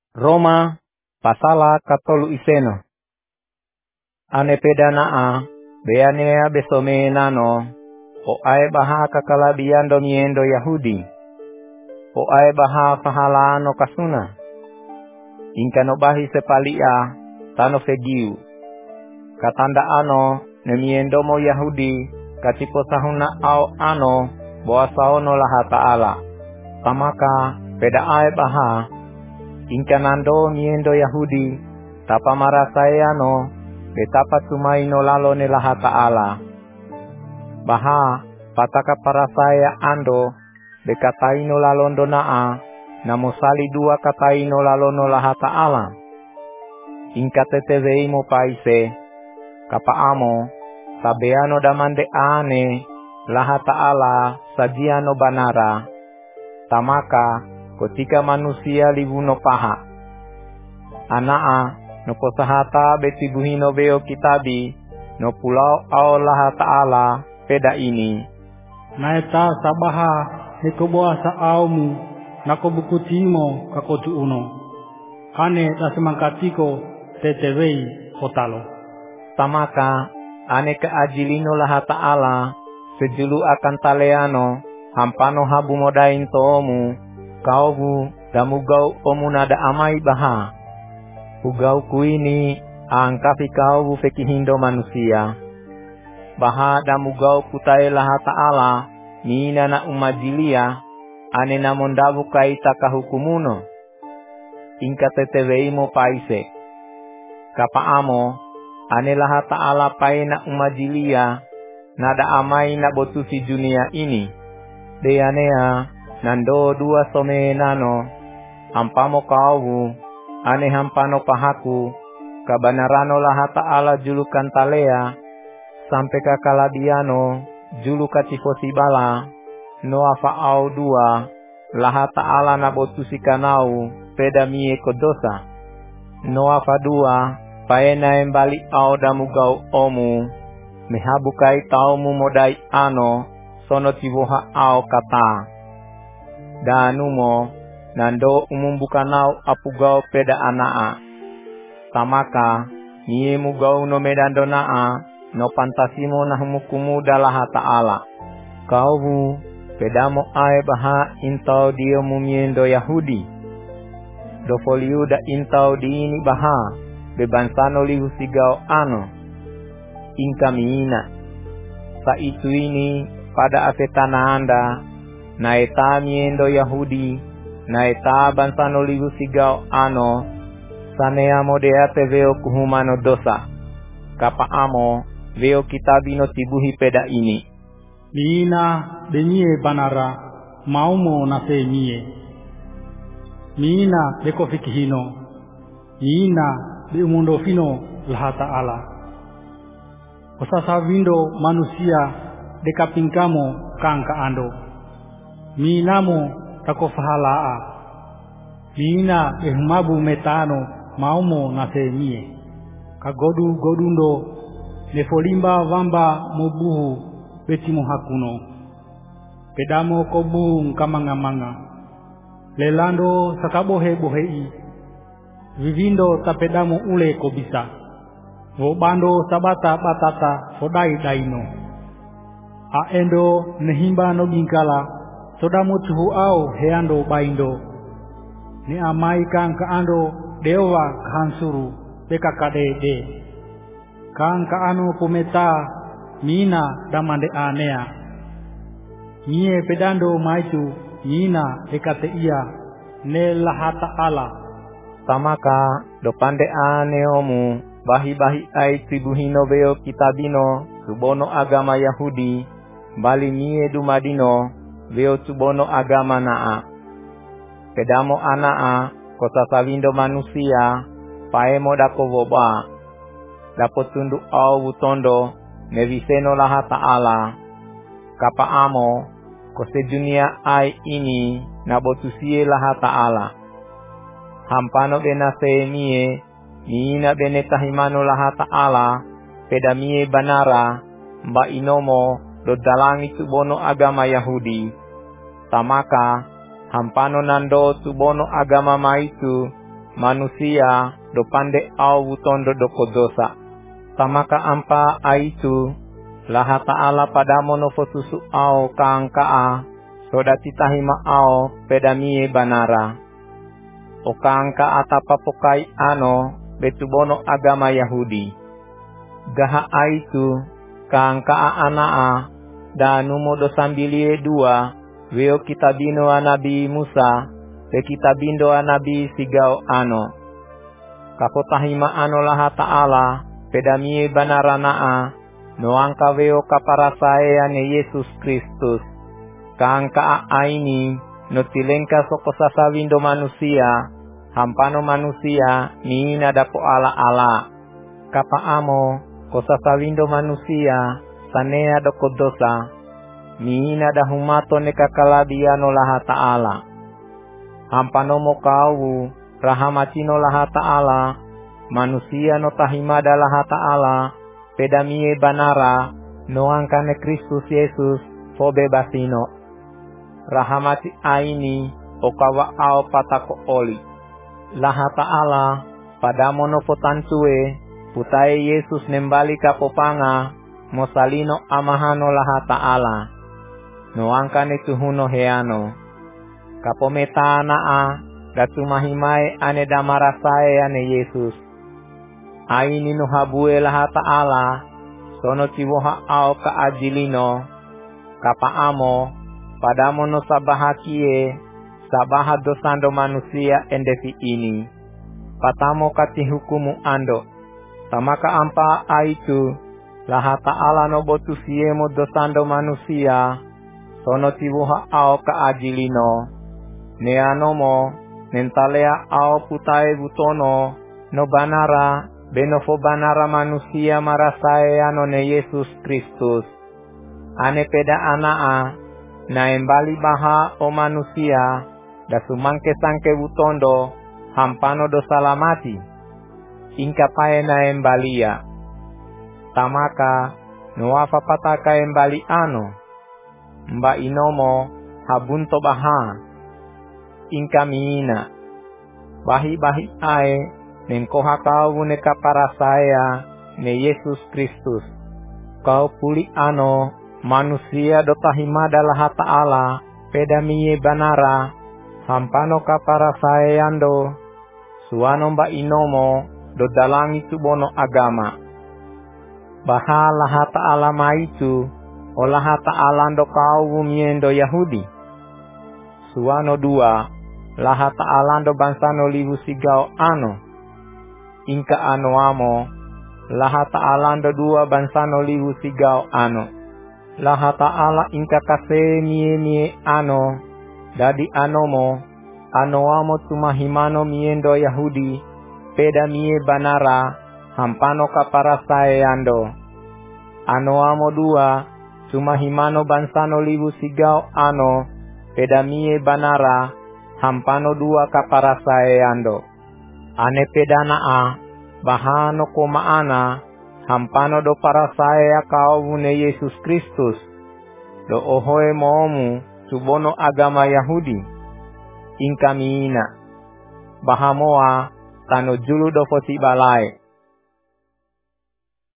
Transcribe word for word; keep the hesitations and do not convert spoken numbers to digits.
Roma pasala katolu iseno. Ane pedanaa beanea besome nano o ae baha kakalabiando miendo Yahudi. O ae baha fahalano kasuna. Inkano bahi sepalia tano fegiu. Katanda ano nemiendo mo Yahudi katipo sahuna au ano boasaono laha ta'ala. Tamaka peda ae baha inkanando miendo Yahudi tapa marasayano betapa tumaino lalo ne laha ta'ala. Baha pataka parasaya ando bekataino lalondo naa namosali dua kataino lalono laha ta'ala. Inkateteveimo paise kapaamo sabeano damande ane laha ta'ala sajiano banara. Tamaka ketika manusia libuno paha anaa no posahata betibuhino beo kitabi no pulau au laha ta'ala peda ini naeta sabaha nikoboa saaumu nakobukutimo kakotu uno kane tasemangkatiko tetewei kotalo. Tamaka ane keajilino laha ta'ala sejulu akan taleano hampano habu modain tomu kaubu damugau omunada amai baha ugau kuini angkafi kaubu fekihindo manusia baha damugau kutai laha ta'ala mina na umajilia ane namondabu kaita kahukumuno inkateteveimo paise kapaamo ane laha ta'ala paina umajilia nada amai na botusi dunia ini deanea nando dua some nano hampamo kaubu ane hampano pahaku kabanarano laha ta'ala julukan talea sampai kakalabiano juluka tifosibala noafa au dua laha ta'ala nabotusi kanau peda mie kodosa noafa dua paena embali au damugau omu mehabukai taumu modai ano sono tivoha au kata danumo nando umumbukanau apugau peda anaa. Tamaka nie mugau no medando naa no pantasimo nahumukumu dalaha ta'ala. Kaubu pedamo ae baha intau dio mumiendo Yahudi. Dofoliu da intau diini baha bebansano lihu sigau ano. Inkamiina. Sa itu ini pada afetana anda naeta miendo Yahudi naeta bansano lihu sigau ano sanea modeate veo kuhumano dosa kapaamo veo kitabino tibuhi peda ini Mina denye banara maumo nase mie Mina deko fikihino Mina de umundo fino laha ta'ala Osasa vindo manusia dekapingkamo kangka ando Minamo takofahalaa Mina ehmabu metano maumo nase mie kagodu godundo nefolimba vamba mubuhu betimo hakuno pedamo kobu nkamanga-manga lelando sakabohe bohei vivindo tapedamo ule kobisa vobando sabata batata fodai daino aendo nehimba no ginkala sodamu tuhu au heando baindo ni amai kang kaando dewa kahansuru bekakade de kang kaano pumeta mina damande anea nie pedando maitu mina dekate ia ne laha ta'ala. Tamaka dopande aneomu bahi-bahi ai tribuhino beo kitabino subono agama Yahudi bali mie dumadino veo subono agama naa pedamo anaa kota savindo manusia paemo dako voba dapotundu au butondo neviseno laha ta'ala kapaamo kose dunia ai ini nabotusie laha ta'ala hampano benase mie miina benetahimano laha ta'ala peda mie banara mba inomo dodalangi subono agama Yahudi Tamaka hampano nando tubono agama maitu manusia do pande au wutondo do kodosa. Tamaka ampa aitu laha ta'ala padamo no fosusu au kaangkaa soda titahima au pedamie banara. O kaangka atapa pokai ano betubono agama Yahudi. Gaha aitu kaangkaa anaa danumo do sambilie dua weo kitabino anabi Musa be kitabindo anabi sigao ano. Kapotahima ano laha ta'ala pedamie banaranaa noangka weo kaparasae ane Yesus Kristus. Kaangka aini no tilengka soko sasawindo manusia hampano manusia niina dapo ala ala. Kapaamo ko sasawindo manusia sanea do kodosa niina da humato ne kakalabiano laha ta'ala. Hampano mo kau rahamatino laha ta'ala manusia no tahimada laha ta'ala pedamie banara noangkane Kristus Yesus fobe basino. Rahamati aini okawa ao patako oli. Laha ta'ala padamo no potantue putae Yesus nembali kapopanga mosalino amahano laha ta'ala. Noangkane tuhuno heano. Kapometa anaa datumahimae ane damarasae ane Yesus. Aini no habue laha ta'ala sono tiwoha ao kaajilino. Kapaamo padamo no sabahakie sabaha dosando manusia endefi ini. Patamo kati hukumu ando. Tamaka ampa aitu laha ta'ala no botu siemo dosando manusia sono tiwoha ao kaajilino. Neanomo nentalea ao putae butono no banara benofo banara manusia marasae ano ne Yesus Kristus. Ane peda anaa na embali baha o manusia da sumangke sangke butondo hampano do salamati. Ingka pae na embalia. Tamaka noafa pataka embali ano. Mba inomo habunto baha. Ingka miina. Bahi-bahi ae nengkoha kau ne kaparasaya ne Yesus Kristus. Kau puli ano manusia do tahimada laha ta'ala pedamie banara hampano kaparasayando suano mba inomo do dalangi tubono agama. Baha laha ta'ala maitu o laha ta'ala do kau miendo Yahudi. Suano dua laha ta'ala do bansano libu sigao ano. Ingka ano amo laha ta'ala do dua bansano libu sigao ano. Laha ta'ala ingka kase mie mie ano dadi anomo ano amo tumahimano miendo Yahudi peda mie banara hampano kaparasae ando. Ano amo dua tumahimano bansano libu sigao ano peda mie banara hampano dua kaparasae ando. Ane pedana a bahano komaana hampano do parasaya kau ne Yesus Kristus. Do ohoe moomu subono agama Yahudi. Ingka miina. Bahamoa tano julu do foti balai.